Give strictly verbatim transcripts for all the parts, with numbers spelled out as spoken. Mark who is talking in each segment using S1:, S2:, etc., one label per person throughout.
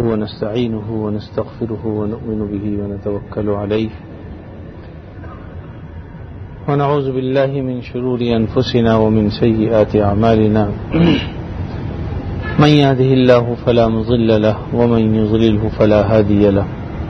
S1: ونستعينه ونستغفره ونؤمن به ونتوكل عليه ونعوذ بالله من شرور أنفسنا ومن سيئات أعمالنا من يهده الله فلا مضل له ومن يضلله فلا هادي له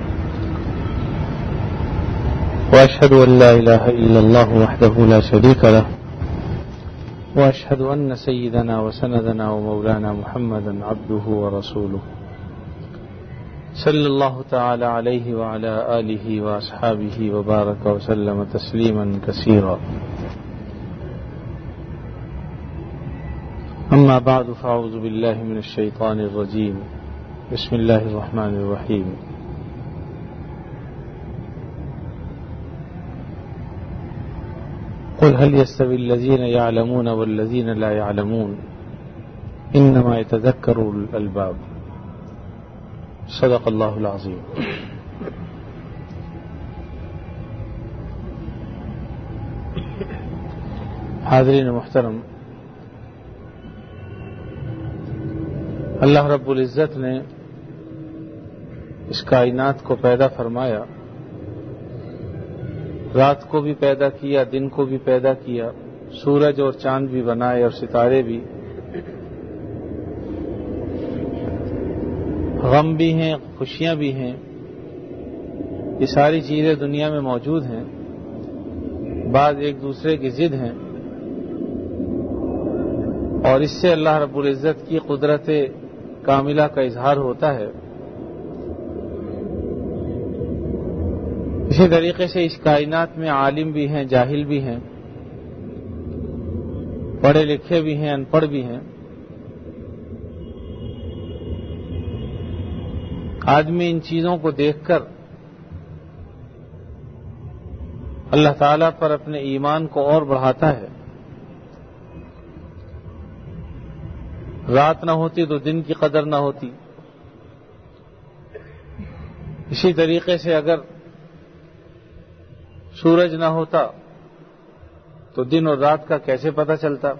S1: وأشهد أن لا إله إلا الله وحده لا شريك له وأشهد أن سيدنا وسندنا ومولانا محمدا عبده ورسوله صلى الله تعالى عليه وعلى آله وأصحابه وبارك وسلم تسليما كثيرا. أما بعد فأعوذ بالله من الشيطان الرجيم. بسم الله الرحمن الرحيم. قل هل يستوي الذين يعلمون والذين لا يعلمون إنما يتذكر الألباب. صدق اللہ العظیم. حاضرین محترم، اللہ رب العزت نے اس کائنات کو پیدا فرمایا، رات کو بھی پیدا کیا، دن کو بھی پیدا کیا، سورج اور چاند بھی بنائے اور ستارے بھی. غم بھی ہیں، خوشیاں بھی ہیں، یہ ساری چیزیں دنیا میں موجود ہیں. بعض ایک دوسرے کی ضد ہیں اور اس سے اللہ رب العزت کی قدرت کاملہ کا اظہار ہوتا ہے. اسی طریقے سے اس کائنات میں عالم بھی ہیں، جاہل بھی ہیں، پڑھے لکھے بھی ہیں، ان پڑھ بھی ہیں. آدمی ان چیزوں کو دیکھ کر اللہ تعالیٰ پر اپنے ایمان کو اور بڑھاتا ہے. رات نہ ہوتی تو دن کی قدر نہ ہوتی. اسی طریقے سے اگر سورج نہ ہوتا تو دن اور رات کا کیسے پتہ چلتا.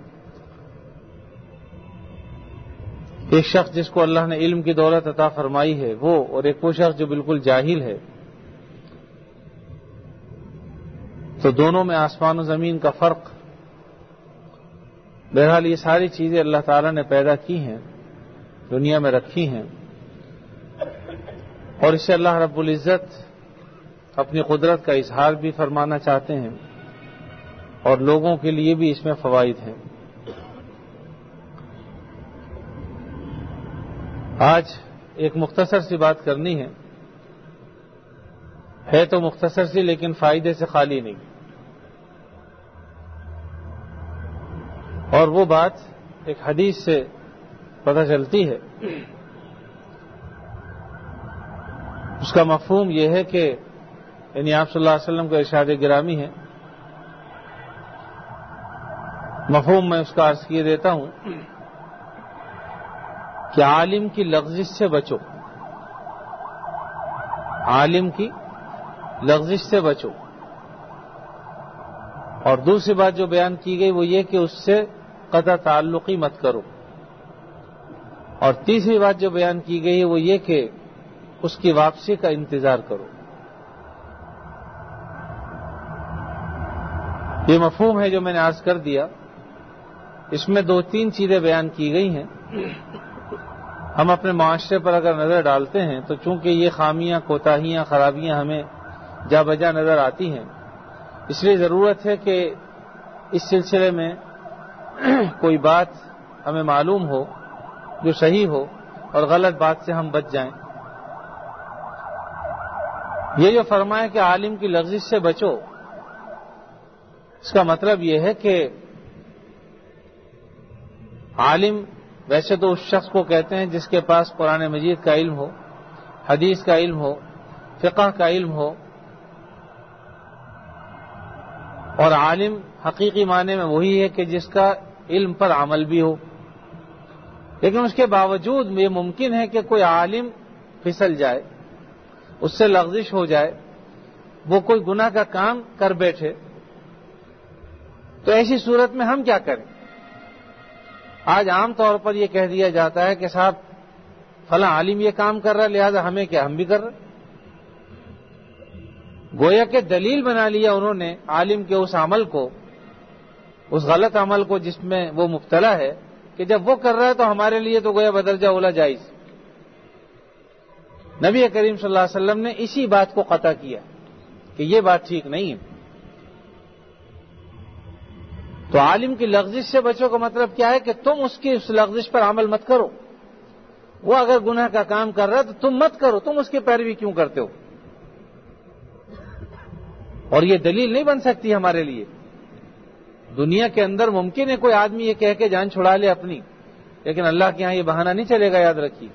S1: ایک شخص جس کو اللہ نے علم کی دولت عطا فرمائی ہے وہ، اور ایک وہ شخص جو بالکل جاہل ہے، تو دونوں میں آسمان و زمین کا فرق. بہرحال یہ ساری چیزیں اللہ تعالیٰ نے پیدا کی ہیں، دنیا میں رکھی ہیں، اور اس سے اللہ رب العزت اپنی قدرت کا اظہار بھی فرمانا چاہتے ہیں اور لوگوں کے لیے بھی اس میں فوائد ہیں. آج ایک مختصر سی بات کرنی ہے ہے تو مختصر سی لیکن فائدے سے خالی نہیں. اور وہ بات ایک حدیث سے پتہ چلتی ہے. اس کا مفہوم یہ ہے کہ یعنی آپ صلی اللہ علیہ وسلم کا ارشاد گرامی ہے. مفہوم میں اس کا عرض کیے دیتا ہوں کہ عالم کی لغزش سے بچو، عالم کی لغزش سے بچو. اور دوسری بات جو بیان کی گئی وہ یہ کہ اس سے قطع تعلقی مت کرو. اور تیسری بات جو بیان کی گئی ہے وہ یہ کہ اس کی واپسی کا انتظار کرو. یہ مفہوم ہے جو میں نے عرض کر دیا. اس میں دو تین چیزیں بیان کی گئی ہیں. ہم اپنے معاشرے پر اگر نظر ڈالتے ہیں تو چونکہ یہ خامیاں، کوتاہیاں، خرابیاں ہمیں جا بجا نظر آتی ہیں، اس لیے ضرورت ہے کہ اس سلسلے میں کوئی بات ہمیں معلوم ہو جو صحیح ہو اور غلط بات سے ہم بچ جائیں. یہ جو فرمایا کہ عالم کی لغزش سے بچو، اس کا مطلب یہ ہے کہ عالم ویسے تو اس شخص کو کہتے ہیں جس کے پاس قرآن مجید کا علم ہو، حدیث کا علم ہو، فقہ کا علم ہو. اور عالم حقیقی معنی میں وہی ہے کہ جس کا علم پر عمل بھی ہو. لیکن اس کے باوجود یہ ممکن ہے کہ کوئی عالم پھسل جائے، اس سے لغزش ہو جائے، وہ کوئی گناہ کا کام کر بیٹھے. تو ایسی صورت میں ہم کیا کریں؟ آج عام طور پر یہ کہہ دیا جاتا ہے کہ صاحب فلاں عالم یہ کام کر رہا ہے لہذا ہمیں کیا، ہم بھی کر رہے. گویا کہ دلیل بنا لیا انہوں نے عالم کے اس عمل کو، اس غلط عمل کو جس میں وہ مبتلا ہے، کہ جب وہ کر رہا ہے تو ہمارے لیے تو گویا بدرجہ اولا جائز. نبی کریم صلی اللہ علیہ وسلم نے اسی بات کو قطع کیا کہ یہ بات ٹھیک نہیں ہے. تو عالم کی لغزش سے بچو کا مطلب کیا ہے کہ تم اس کی اس لغزش پر عمل مت کرو. وہ اگر گناہ کا کام کر رہا ہے تو تم مت کرو، تم اس کی پیروی کیوں کرتے ہو؟ اور یہ دلیل نہیں بن سکتی ہمارے لیے. دنیا کے اندر ممکن ہے کوئی آدمی یہ کہہ کے جان چھڑا لے اپنی، لیکن اللہ کے ہاں یہ بہانہ نہیں چلے گا. یاد رکھیے،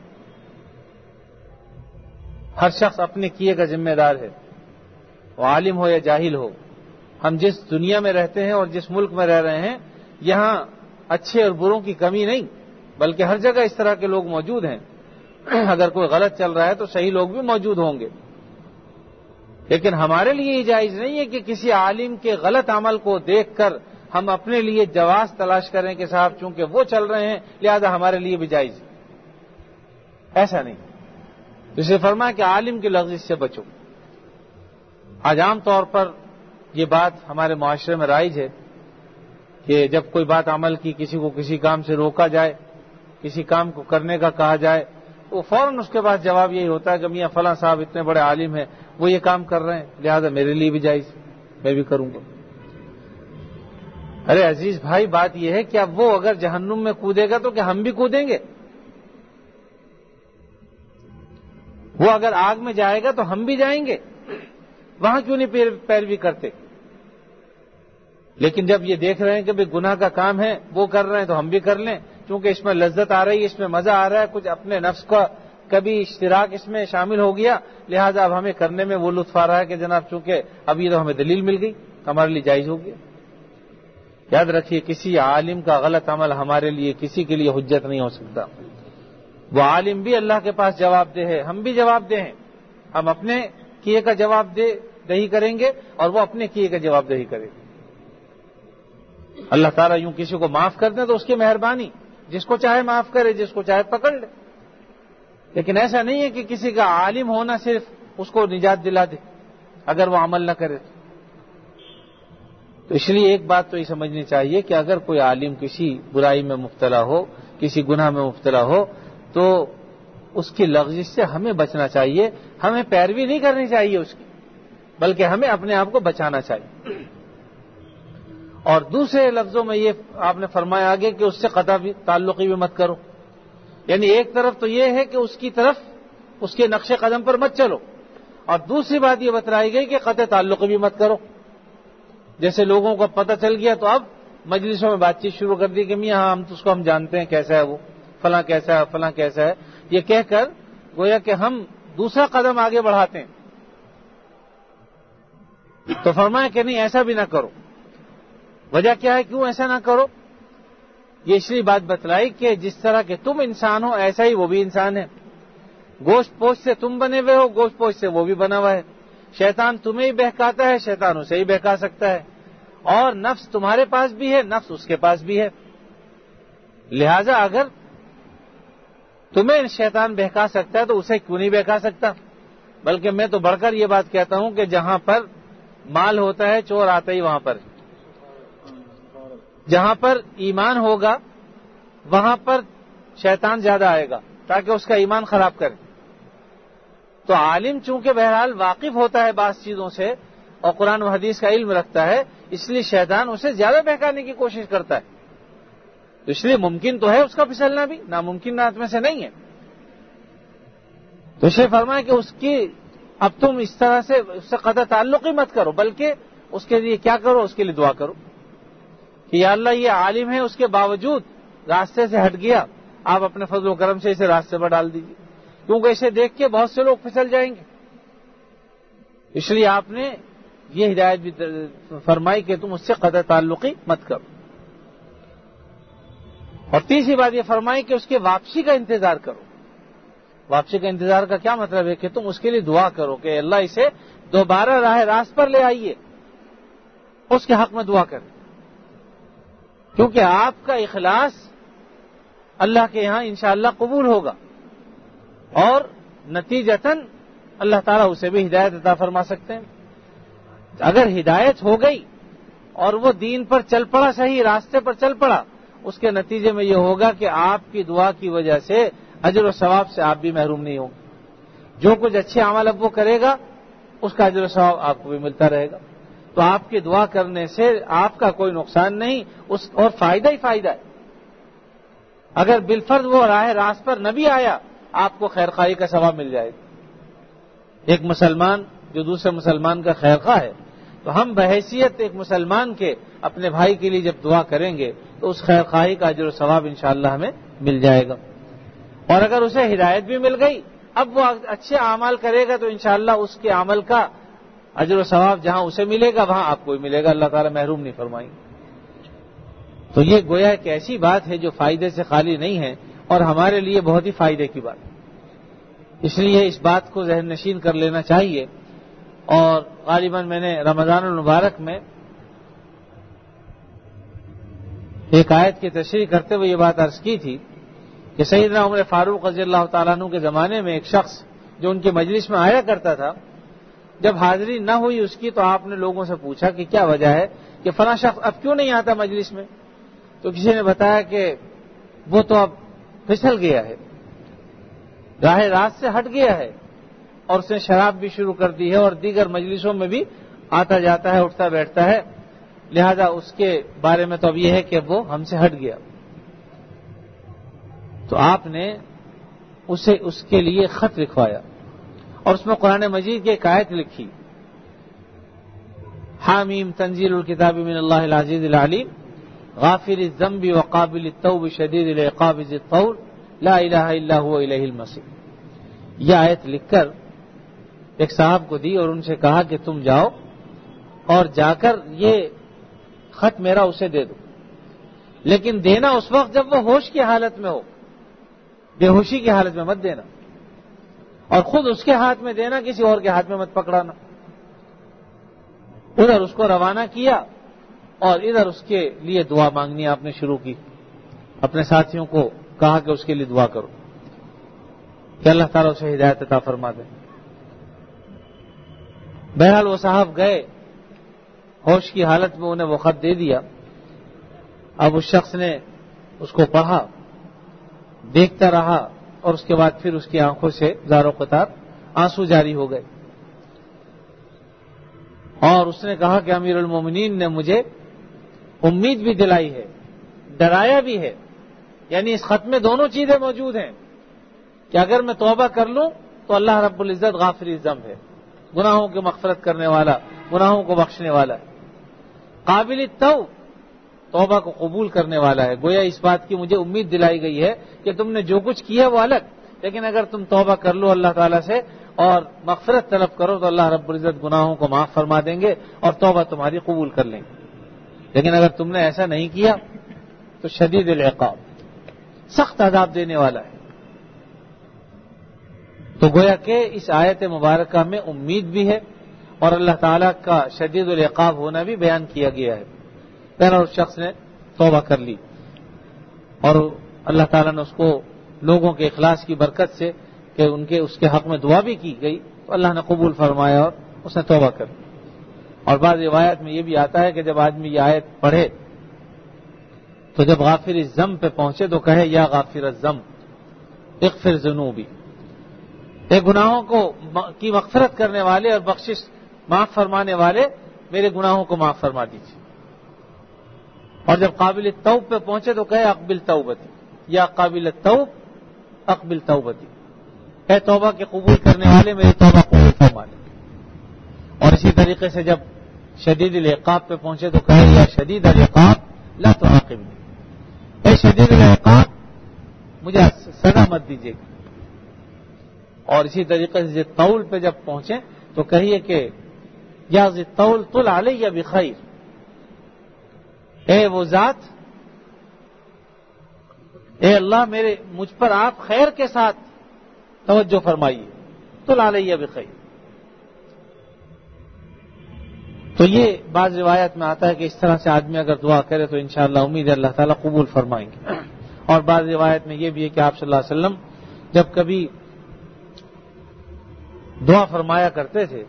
S1: ہر شخص اپنے کیے کا ذمہ دار ہے، وہ عالم ہو یا جاہل ہو. ہم جس دنیا میں رہتے ہیں اور جس ملک میں رہ رہے ہیں، یہاں اچھے اور بروں کی کمی نہیں، بلکہ ہر جگہ اس طرح کے لوگ موجود ہیں. اگر کوئی غلط چل رہا ہے تو صحیح لوگ بھی موجود ہوں گے. لیکن ہمارے لیے یہ جائز نہیں ہے کہ کسی عالم کے غلط عمل کو دیکھ کر ہم اپنے لیے جواز تلاش کریں کہ صاحب چونکہ وہ چل رہے ہیں لہذا ہمارے لیے بھی جائز. ایسا نہیں. اس نے فرمایا کہ عالم کی لغزش سے بچو. آج عام طور پر یہ بات ہمارے معاشرے میں رائج ہے کہ جب کوئی بات عمل کی، کسی کو کسی کام سے روکا جائے، کسی کام کو کرنے کا کہا جائے، وہ فوراً اس کے بعد جواب یہی ہوتا ہے کہ میاں فلاں صاحب اتنے بڑے عالم ہیں، وہ یہ کام کر رہے ہیں لہذا میرے لیے بھی جائز، میں بھی کروں گا. ارے عزیز بھائی، بات یہ ہے کہ اب وہ اگر جہنم میں کودے گا تو کیا ہم بھی کودیں گے؟ وہ اگر آگ میں جائے گا تو ہم بھی جائیں گے، وہاں کیوں نہیں پیروی کرتے؟ لیکن جب یہ دیکھ رہے ہیں کہ بھئی گناہ کا کام ہے، وہ کر رہے ہیں تو ہم بھی کر لیں، چونکہ اس میں لذت آ رہی ہے، اس میں مزہ آ رہا ہے، کچھ اپنے نفس کا کبھی اشتراک اس میں شامل ہو گیا، لہذا اب ہمیں کرنے میں وہ لطف آ رہا ہے کہ جناب چونکہ اب یہ تو ہمیں دلیل مل گئی، ہمارے لیے جائز ہو گیا. یاد رکھیے، کسی عالم کا غلط عمل ہمارے لیے کسی کے لیے حجت نہیں ہو سکتا. وہ عالم بھی اللہ کے پاس جواب دہ ہے، ہم بھی جواب دہ ہیں. ہم اپنے کیے کا جواب دے دہی کریں گے اور وہ اپنے کیے کا جواب دہی کریں گے. اللہ تعالیٰ یوں کسی کو معاف کر دیں تو اس کی مہربانی، جس کو چاہے معاف کرے، جس کو چاہے پکڑ لے. لیکن ایسا نہیں ہے کہ کسی کا عالم ہونا صرف اس کو نجات دلا دے اگر وہ عمل نہ کرے تو. تو اس لیے ایک بات تو یہ سمجھنی چاہیے کہ اگر کوئی عالم کسی برائی میں مبتلا ہو، کسی گناہ میں مبتلا ہو، تو اس کی لغزش سے ہمیں بچنا چاہیے. ہمیں پیروی نہیں کرنی چاہیے اس کی، بلکہ ہمیں اپنے آپ کو بچانا چاہیے. اور دوسرے لفظوں میں یہ آپ نے فرمایا آگے کہ اس سے قطع بھی تعلقی بھی مت کرو. یعنی ایک طرف تو یہ ہے کہ اس کی طرف، اس کے نقش قدم پر مت چلو، اور دوسری بات یہ بتلائی گئی کہ قطع تعلقی بھی مت کرو. جیسے لوگوں کو پتہ چل گیا تو اب مجلسوں میں بات چیت شروع کر دی کہ میاں ہم تو اس کو ہم جانتے ہیں کیسا ہے، وہ فلاں کیسا ہے، فلاں کیسا ہے، یہ کہہ کر گویا کہ ہم دوسرا قدم آگے بڑھاتے ہیں. تو فرمایا کہ نہیں، ایسا بھی نہ کرو. وجہ کیا ہے کیوں ایسا نہ کرو؟ یہ اس لیے بات بتلائی کہ جس طرح کہ تم انسان ہو ایسا ہی وہ بھی انسان ہے. گوشت پوش سے تم بنے ہوئے ہو، گوشت پوش سے وہ بھی بنا ہوا ہے. شیطان تمہیں ہی بہکاتا ہے، شیطان اسے ہی بہکا سکتا ہے. اور نفس تمہارے پاس بھی ہے، نفس اس کے پاس بھی ہے. لہذا اگر تمہیں شیطان بہکا سکتا ہے تو اسے کیوں نہیں بہکا سکتا؟ بلکہ میں تو بڑھ کر یہ بات کہتا ہوں کہ جہاں پر مال ہوتا ہے چور آتا ہی وہاں پر. جہاں پر ایمان ہوگا وہاں پر شیطان زیادہ آئے گا تاکہ اس کا ایمان خراب کرے. تو عالم چونکہ بہرحال واقف ہوتا ہے بعض چیزوں سے اور قرآن و حدیث کا علم رکھتا ہے، اس لیے شیطان اسے زیادہ بہکانے کی کوشش کرتا ہے. اس لیے ممکن تو ہے اس کا پھسلنا بھی، ناممکن نات میں سے نہیں ہے. تو اسے فرمایا کہ اس کی اب تم اس طرح سے اس سے قطع تعلق ہی مت کرو، بلکہ اس کے لیے کیا کرو، اس کے لیے دعا کرو کہ یا اللہ یہ عالم ہے، اس کے باوجود راستے سے ہٹ گیا، آپ اپنے فضل و کرم سے اسے راستے پر ڈال دیجیے، کیونکہ اسے دیکھ کے بہت سے لوگ پھسل جائیں گے. اس لیے آپ نے یہ ہدایت بھی فرمائی کہ تم اس سے قطع تعلقی مت کرو. اور تیسری بات یہ فرمائی کہ اس کے واپسی کا انتظار کرو. واپسی کا انتظار کا کیا مطلب ہے؟ کہ تم اس کے لیے دعا کرو کہ اللہ اسے دوبارہ راہ راست پر لے آئیے، اس کے حق میں دعا کریں، کیونکہ آپ کا اخلاص اللہ کے یہاں انشاءاللہ قبول ہوگا. اور نتیجتاً اللہ تعالیٰ اسے بھی ہدایت عطا فرما سکتے ہیں. اگر ہدایت ہو گئی اور وہ دین پر چل پڑا, صحیح راستے پر چل پڑا, اس کے نتیجے میں یہ ہوگا کہ آپ کی دعا کی وجہ سے اجر و ثواب سے آپ بھی محروم نہیں ہوں گے. جو کچھ اچھے عمل اب وہ کرے گا اس کا اجر و ثواب آپ کو بھی ملتا رہے گا. تو آپ کی دعا کرنے سے آپ کا کوئی نقصان نہیں, اس اور فائدہ ہی فائدہ ہے. اگر بالفرض وہ راہ راست پر نہ بھی آیا, آپ کو خیر خواہی کا ثواب مل جائے گا. ایک مسلمان جو دوسرے مسلمان کا خیر خواہ ہے, تو ہم بحیثیت ایک مسلمان کے اپنے بھائی کے لیے جب دعا کریں گے تو اس خیر خواہی کا اجر و ثواب انشاءاللہ ہمیں مل جائے گا. اور اگر اسے ہدایت بھی مل گئی, اب وہ اچھے اعمال کرے گا تو انشاءاللہ اس کے عمل کا اجر و ثواب جہاں اسے ملے گا وہاں آپ کو بھی ملے گا. اللہ تعالیٰ محروم نہیں فرمائیں گے. تو یہ گویا ایک ایسی بات ہے جو فائدے سے خالی نہیں ہے اور ہمارے لیے بہت ہی فائدے کی بات ہے. اس لیے اس بات کو ذہن نشین کر لینا چاہیے. اور غالباً میں نے رمضان المبارک میں ایک آیت کی تشریح کرتے ہوئے یہ بات عرض کی تھی کہ سیدنا عمر فاروق رضی اللہ تعالیٰ عنہ کے زمانے میں ایک شخص جو ان کے مجلس میں آیا کرتا تھا, جب حاضری نہ ہوئی اس کی تو آپ نے لوگوں سے پوچھا کہ کیا وجہ ہے کہ فلاں شخص اب کیوں نہیں آتا مجلس میں. تو کسی نے بتایا کہ وہ تو اب پھسل گیا ہے, راہ راست سے ہٹ گیا ہے, اور اس نے شراب بھی شروع کر دی ہے اور دیگر مجلسوں میں بھی آتا جاتا ہے, اٹھتا بیٹھتا ہے, لہذا اس کے بارے میں تو اب یہ ہے کہ وہ ہم سے ہٹ گیا. تو آپ نے اسے اس کے لیے خط لکھوایا اور اس میں قرآن مجید کی ایک آیت لکھی, حامیم تنزیل الکتاب من اللہ العزیز العلیم غافر الذنب وقابل التوب شدید العقاب ذی الطول لا الہ الا هو الیہ المصیر. یہ آیت لکھ کر ایک صاحب کو دی اور ان سے کہا کہ تم جاؤ اور جا کر یہ خط میرا اسے دے دو, لیکن دینا اس وقت جب وہ ہوش کی حالت میں ہو, بے ہوشی کی حالت میں مت دینا, اور خود اس کے ہاتھ میں دینا, کسی اور کے ہاتھ میں مت پکڑانا. ادھر اس کو روانہ کیا اور ادھر اس کے لیے دعا مانگنی آپ نے شروع کی. اپنے ساتھیوں کو کہا کہ اس کے لیے دعا کرو کہ اللہ تعالیٰ اسے ہدایت عطا فرما دے. بہرحال وہ صاحب گئے, ہوش کی حالت میں انہیں وہ خط دے دیا. اب اس شخص نے اس کو پڑھا, دیکھتا رہا, اور اس کے بعد پھر اس کی آنکھوں سے زار و قطار آنسو جاری ہو گئے. اور اس نے کہا کہ امیر المومنین نے مجھے امید بھی دلائی ہے, ڈرایا بھی ہے. یعنی اس خط میں دونوں چیزیں موجود ہیں کہ اگر میں توبہ کر لوں تو اللہ رب العزت غافر الذنب ہے, گناہوں کی مغفرت کرنے والا, گناہوں کو بخشنے والا ہے. قابل التوب, توبہ کو قبول کرنے والا ہے. گویا اس بات کی مجھے امید دلائی گئی ہے کہ تم نے جو کچھ کیا وہ الگ, لیکن اگر تم توبہ کر لو اللہ تعالیٰ سے اور مغفرت طلب کرو تو اللہ رب العزت گناہوں کو معاف فرما دیں گے اور توبہ تمہاری قبول کر لیں گے. لیکن اگر تم نے ایسا نہیں کیا تو شدید العقاب, سخت عذاب دینے والا ہے. تو گویا کہ اس آیت مبارکہ میں امید بھی ہے اور اللہ تعالیٰ کا شدید العقاب ہونا بھی بیان کیا گیا ہے. پہلا اس شخص نے توبہ کر لی اور اللہ تعالیٰ نے اس کو لوگوں کے اخلاص کی برکت سے کہ ان کے اس کے حق میں دعا بھی کی گئی تو اللہ نے قبول فرمایا اور اس نے توبہ کر لی. اور بعض روایت میں یہ بھی آتا ہے کہ جب آدمی یہ آیت پڑھے تو جب غافر الذنب پہ پہنچے تو کہے یا غافر الذنب اغفر ذنوبی, اے گناہوں کو کی مغفرت کرنے والے اور بخشش معاف فرمانے والے, میرے گناہوں کو معاف فرما دیجیے. اور جب قابل التوب پہ پہنچے تو کہے اقبل توبتی یا قابل التوب اقبل توبتی, اے توبہ کے قبول کرنے والے میری توبہ قبول فرما لے. اور اسی طریقے سے جب شدید العقاب پہ پہنچے تو کہے یا شدید العقاب لا تعاقبنی, اے شدید العقاب مجھے سزا مت دیجیے گا. اور اسی طریقے سے ذی طول پہ جب پہنچے تو کہیے کہ یا ذی طول طل علیہ بخیر, اے وہ ذات, اے اللہ میرے مجھ پر آپ خیر کے ساتھ توجہ فرمائیے, طل علیہ بخیر. تو یہ بعض روایت میں آتا ہے کہ اس طرح سے آدمی اگر دعا کرے تو انشاءاللہ امید ہے اللہ تعالیٰ قبول فرمائیں گے. اور بعض روایت میں یہ بھی ہے کہ آپ صلی اللہ علیہ وسلم جب کبھی دعا فرمایا کرتے تھے،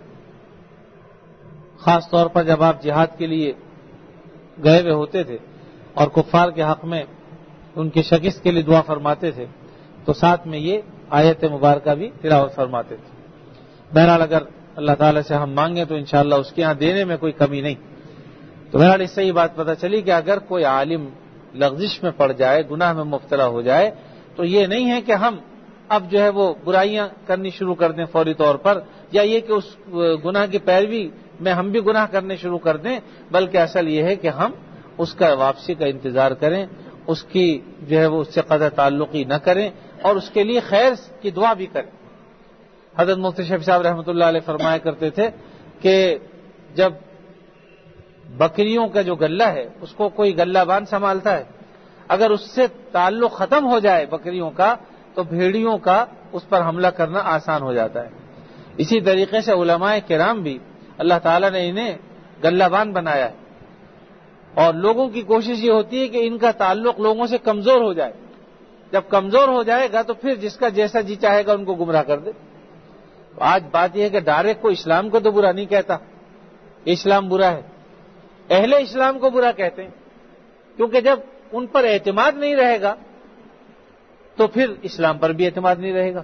S1: خاص طور پر جب آپ جہاد کے لیے گئے ہوئے ہوتے تھے اور کفار کے حق میں ان کی شکست کے لیے دعا فرماتے تھے تو ساتھ میں یہ آیت مبارکہ بھی تلاوت فرماتے تھے۔ بہرحال اگر اللہ تعالیٰ سے ہم مانگیں تو انشاءاللہ اس کے ہاں دینے میں کوئی کمی نہیں۔ تو بہرحال اس سے یہ بات پتہ چلی کہ اگر کوئی عالم لغزش میں پڑ جائے، گناہ میں مبتلا ہو جائے، تو یہ نہیں ہے کہ ہم اب جو ہے وہ برائیاں کرنی شروع کر دیں فوری طور پر، یا یہ کہ اس گناہ کی پیروی میں ہم بھی گناہ کرنے شروع کر دیں، بلکہ اصل یہ ہے کہ ہم اس کا واپسی کا انتظار کریں، اس کی جو ہے وہ اس سے قطع تعلقی نہ کریں اور اس کے لیے خیر کی دعا بھی کریں۔ حضرت مفتی شفیع صاحب رحمۃ اللہ علیہ فرمایا کرتے تھے کہ جب بکریوں کا جو گلہ ہے اس کو کوئی گلہ بان سنبھالتا ہے، اگر اس سے تعلق ختم ہو جائے بکریوں کا تو بھیڑیوں کا اس پر حملہ کرنا آسان ہو جاتا ہے۔ اسی طریقے سے علماء کرام بھی اللہ تعالیٰ نے انہیں گلہ بان بنایا ہے، اور لوگوں کی کوشش یہ ہوتی ہے کہ ان کا تعلق لوگوں سے کمزور ہو جائے۔ جب کمزور ہو جائے گا تو پھر جس کا جیسا جی چاہے گا ان کو گمراہ کر دے۔ آج بات یہ ہے کہ ڈائریکٹ کو اسلام کو تو برا نہیں کہتا، اسلام برا ہے، اہل اسلام کو برا کہتے ہیں، کیونکہ جب ان پر اعتماد نہیں رہے گا تو پھر اسلام پر بھی اعتماد نہیں رہے گا،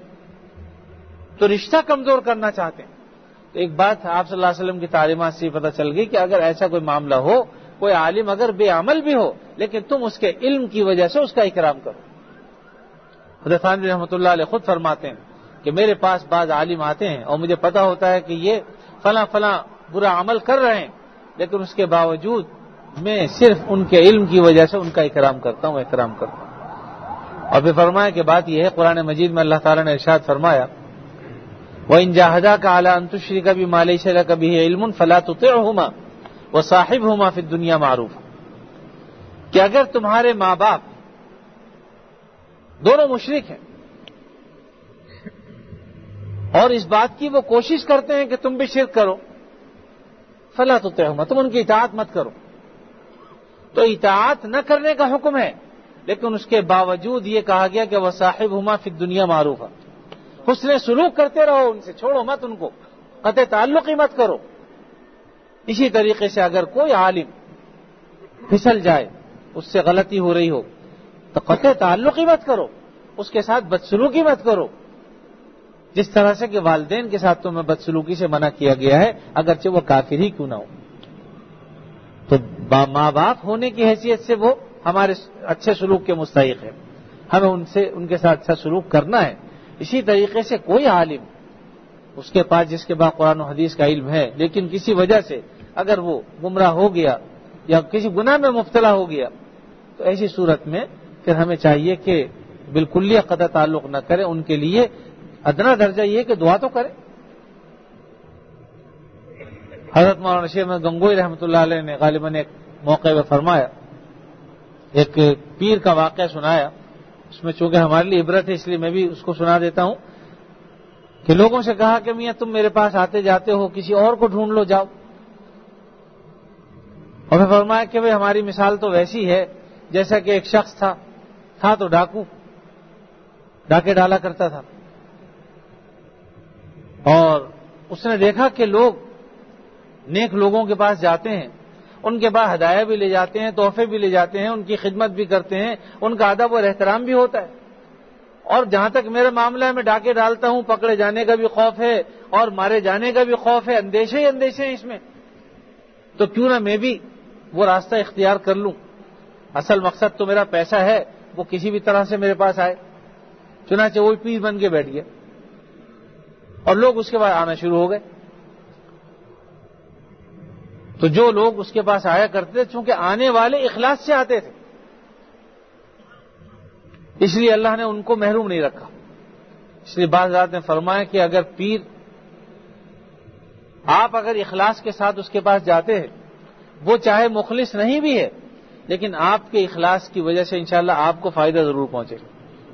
S1: تو رشتہ کمزور کرنا چاہتے ہیں۔ تو ایک بات آپ صلی اللہ علیہ وسلم کی تعلیمات سے پتہ چل گئی کہ اگر ایسا کوئی معاملہ ہو، کوئی عالم اگر بے عمل بھی ہو لیکن تم اس کے علم کی وجہ سے اس کا اکرام کرو۔ حضرت تھانوی رحمۃ اللہ علیہ خود فرماتے ہیں کہ میرے پاس بعض عالم آتے ہیں اور مجھے پتا ہوتا ہے کہ یہ فلاں فلاں برا عمل کر رہے ہیں، لیکن اس کے باوجود میں صرف ان کے علم کی وجہ سے ان کا اکرام کرتا ہوں احترام کرتا ہوں۔ اور پھر فرمایا کہ بات یہ ہے، قرآن مجید میں اللہ تعالیٰ نے ارشاد فرمایا وَإِن جَاهَدَاكَ عَلَىٰ أَن تُشْرِكَ بِمَا لَيْسَ لَكَ بِهِ عِلْمٌ فَلَا تُطِعْهُمَا وَصَاحِبْهُمَا فِي الدُّنْيَا مَعْرُوفًا، کہ اگر تمہارے ماں باپ دونوں مشرک ہیں اور اس بات کی وہ کوشش کرتے ہیں کہ تم بھی شرک کرو، فَلَا تُطِعْهُمَا، تم ان کی اطاعت مت کرو۔ تو اطاعت نہ کرنے کا حکم ہے، لیکن اس کے باوجود یہ کہا گیا کہ وَصَاحِبْهُمَا فِي الدُّنْيَا مَعْرُوفًا، حسن سلوک کرتے رہو، ان سے چھوڑو مت، ان کو قطع تعلق ہی مت کرو۔ اسی طریقے سے اگر کوئی عالم پھسل جائے، اس سے غلطی ہو رہی ہو تو قطع تعلق ہی مت کرو، اس کے ساتھ بدسلوکی مت کرو، جس طرح سے کہ والدین کے ساتھ تمہیں بدسلوکی سے منع کیا گیا ہے اگرچہ وہ کافر ہی کیوں نہ ہو۔ تو ماں باپ ہونے کی حیثیت سے وہ ہمارے اچھے سلوک کے مستحق ہے، ہمیں ان سے ان کے ساتھ اچھا سلوک کرنا ہے۔ اسی طریقے سے کوئی عالم اس کے پاس جس کے بعد قرآن و حدیث کا علم ہے لیکن کسی وجہ سے اگر وہ گمراہ ہو گیا یا کسی گناہ میں مبتلا ہو گیا تو ایسی صورت میں پھر ہمیں چاہیے کہ بالکل قطع تعلق نہ کرے، ان کے لیے ادنا درجہ یہ کہ دعا تو کرے۔ حضرت مولانا شیخ احمد گنگوئی رحمۃ اللہ علیہ نے غالباً ایک موقع پہ فرمایا، ایک پیر کا واقعہ سنایا، اس میں چونکہ ہمارے لیے عبرت ہے اس لیے میں بھی اس کو سنا دیتا ہوں کہ لوگوں سے کہا کہ میاں تم میرے پاس آتے جاتے ہو، کسی اور کو ڈھونڈ لو جاؤ۔ اور پھر فرمایا کہ بھئی ہماری مثال تو ویسی ہے جیسا کہ ایک شخص تھا تھا تو ڈاکو، ڈاکے ڈالا کرتا تھا، اور اس نے دیکھا کہ لوگ نیک لوگوں کے پاس جاتے ہیں، ان کے پاس ہدایہ بھی لے جاتے ہیں، تحفے بھی لے جاتے ہیں، ان کی خدمت بھی کرتے ہیں، ان کا ادب اور احترام بھی ہوتا ہے، اور جہاں تک میرا معاملہ ہے میں ڈاکے ڈالتا ہوں، پکڑے جانے کا بھی خوف ہے اور مارے جانے کا بھی خوف ہے، اندیشے ہی اندیشے ہیں اس میں، تو کیوں نہ میں بھی وہ راستہ اختیار کر لوں۔ اصل مقصد تو میرا پیسہ ہے، وہ کسی بھی طرح سے میرے پاس آئے۔ چنانچہ وہ پیر بن کے بیٹھ گیا اور لوگ اس کے بعد آنا شروع ہو گئے۔ تو جو لوگ اس کے پاس آیا کرتے تھے چونکہ آنے والے اخلاص سے آتے تھے، اس لیے اللہ نے ان کو محروم نہیں رکھا۔ اس لیے بعض حضرات نے فرمایا کہ اگر پیر آپ اگر اخلاص کے ساتھ اس کے پاس جاتے ہیں، وہ چاہے مخلص نہیں بھی ہے لیکن آپ کے اخلاص کی وجہ سے انشاءاللہ آپ کو فائدہ ضرور پہنچے گا۔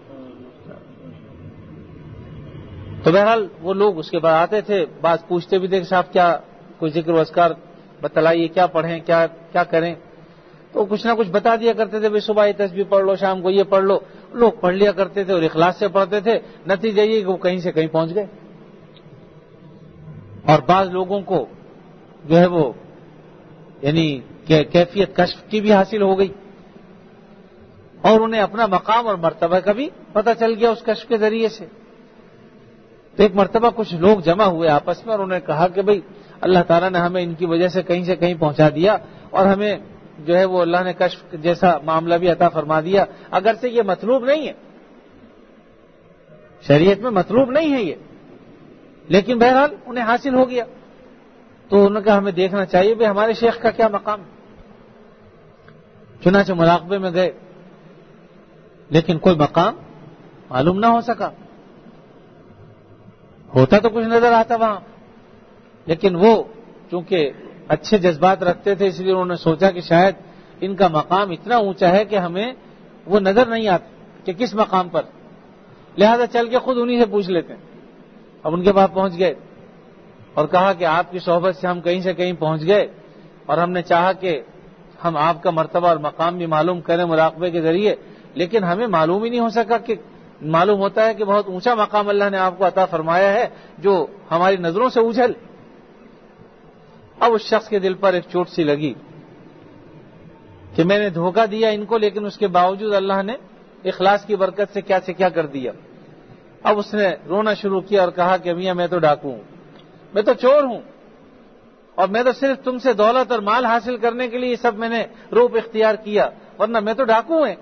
S1: تو بہرحال وہ لوگ اس کے بعد آتے تھے، بعض پوچھتے بھی تھے کہ صاحب کیا کوئی ذکر و اذکار بتلائیے، کیا پڑھیں، کیا کیا کریں، تو کچھ نہ کچھ بتا دیا کرتے تھے، بھائی صبح یہ تسبیح پڑھ لو، شام کو یہ پڑھ لو۔ لوگ پڑھ لیا کرتے تھے اور اخلاص سے پڑھتے تھے، نتیجہ یہ کہ وہ کہیں سے کہیں پہنچ گئے۔ اور بعض لوگوں کو جو ہے وہ یعنی کیفیت کشف کی بھی حاصل ہو گئی اور انہیں اپنا مقام اور مرتبہ کا بھی پتہ چل گیا اس کشف کے ذریعے سے. تو ایک مرتبہ کچھ لوگ جمع ہوئے آپس میں اور انہوں نے کہا کہ بھئی اللہ تعالیٰ نے ہمیں ان کی وجہ سے کہیں سے کہیں پہنچا دیا اور ہمیں جو ہے وہ اللہ نے کشف جیسا معاملہ بھی عطا فرما دیا, اگرچہ یہ مطلوب نہیں ہے, شریعت میں مطلوب نہیں ہے یہ, لیکن بہرحال انہیں حاصل ہو گیا. تو انہوں نے کہا ہمیں دیکھنا چاہیے بھئی ہمارے شیخ کا کیا مقام. چنانچہ مراقبے میں گئے لیکن کوئی مقام معلوم نہ ہو سکا. ہوتا تو کچھ نظر آتا وہاں, لیکن وہ چونکہ اچھے جذبات رکھتے تھے اس لیے انہوں نے سوچا کہ شاید ان کا مقام اتنا اونچا ہے کہ ہمیں وہ نظر نہیں آتا کہ کس مقام پر, لہذا چل کے خود انہی سے پوچھ لیتے ہیں. اب ان کے پاس پہنچ گئے اور کہا کہ آپ کی صحبت سے ہم کہیں سے کہیں پہنچ گئے اور ہم نے چاہا کہ ہم آپ کا مرتبہ اور مقام بھی معلوم کریں مراقبے کے ذریعے, لیکن ہمیں معلوم ہی نہیں ہو سکا کہ معلوم ہوتا ہے کہ بہت اونچا مقام اللہ نے آپ کو عطا فرمایا ہے جو ہماری نظروں سے اوجھل. اب اس شخص کے دل پر ایک چوٹ سی لگی کہ میں نے دھوکہ دیا ان کو, لیکن اس کے باوجود اللہ نے اخلاص کی برکت سے کیا سے کیا کر دیا. اب اس نے رونا شروع کیا اور کہا کہ میاں میں تو ڈاکو ہوں, میں تو چور ہوں, اور میں تو صرف تم سے دولت اور مال حاصل کرنے کے لیے یہ سب میں نے روپ اختیار کیا, ورنہ میں تو ڈاکو ہوں.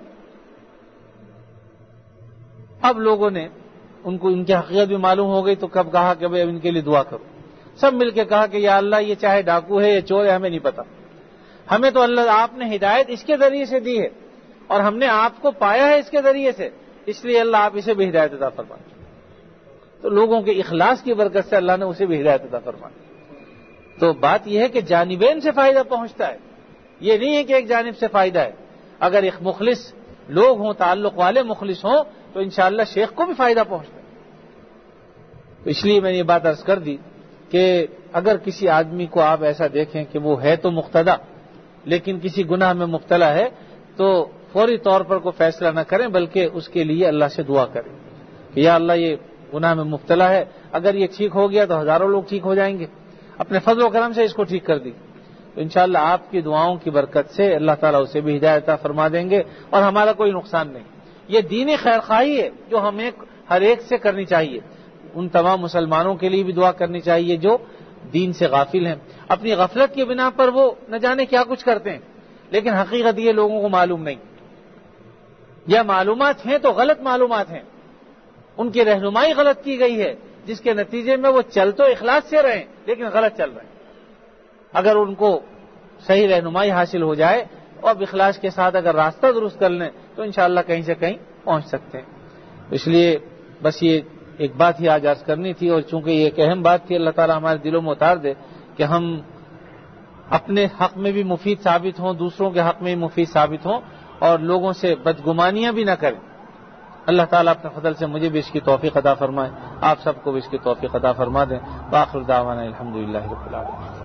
S1: اب لوگوں نے ان کو ان کی حقیقت بھی معلوم ہو گئی تو کب کہا کہ بھئی اب ان کے لیے دعا کرو. سب مل کے کہا کہ یا اللہ یہ چاہے ڈاکو ہے یا چور ہے ہمیں نہیں پتا, ہمیں تو اللہ آپ نے ہدایت اس کے ذریعے سے دی ہے اور ہم نے آپ کو پایا ہے اس کے ذریعے سے, اس لیے اللہ آپ اسے بھی ہدایت عطا فرمائے. تو لوگوں کے اخلاص کی برکت سے اللہ نے اسے بھی ہدایت عطا فرمائی. تو بات یہ ہے کہ جانبین سے فائدہ پہنچتا ہے, یہ نہیں ہے کہ ایک جانب سے فائدہ ہے. اگر ایک مخلص لوگ ہوں, تعلق والے مخلص ہوں, تو انشاءاللہ شیخ کو بھی فائدہ پہنچتا ہے. تو اس لیے میں نے یہ بات عرض کر دی کہ اگر کسی آدمی کو آپ ایسا دیکھیں کہ وہ ہے تو مقتدا لیکن کسی گناہ میں مبتلا ہے, تو فوری طور پر کوئی فیصلہ نہ کریں بلکہ اس کے لیے اللہ سے دعا کریں کہ یا اللہ یہ گناہ میں مبتلا ہے, اگر یہ ٹھیک ہو گیا تو ہزاروں لوگ ٹھیک ہو جائیں گے, اپنے فضل و کرم سے اس کو ٹھیک کر دی. تو انشاءاللہ آپ کی دعاؤں کی برکت سے اللہ تعالیٰ اسے بھی ہدایت عطا فرما دیں گے اور ہمارا کوئی نقصان نہیں. یہ دین خیر خواہی ہے جو ہمیں ہر ایک سے کرنی چاہیے. ان تمام مسلمانوں کے لیے بھی دعا کرنی چاہیے جو دین سے غافل ہیں, اپنی غفلت کی بنا پر وہ نہ جانے کیا کچھ کرتے ہیں, لیکن حقیقت یہ لوگوں کو معلوم نہیں, یا معلومات ہیں تو غلط معلومات ہیں, ان کی رہنمائی غلط کی گئی ہے جس کے نتیجے میں وہ چل تو اخلاص سے رہے لیکن غلط چل رہے ہیں. اگر ان کو صحیح رہنمائی حاصل ہو جائے اور اخلاص کے ساتھ اگر راستہ درست کر لیں تو انشاءاللہ کہیں سے کہیں پہنچ سکتے ہیں. اس لیے بس یہ ایک بات ہی آج عرض کرنی تھی, اور چونکہ یہ ایک اہم بات تھی, اللہ تعالیٰ ہمارے دلوں میں اتار دے کہ ہم اپنے حق میں بھی مفید ثابت ہوں, دوسروں کے حق میں بھی مفید ثابت ہوں, اور لوگوں سے بدگمانیاں بھی نہ کریں. اللہ تعالیٰ اپنے فضل سے مجھے بھی اس کی توفیق عطا فرمائے, آپ سب کو بھی اس کی توفیق عطا فرما دیں. وآخر دعوانا الحمدللہ رب العالمین.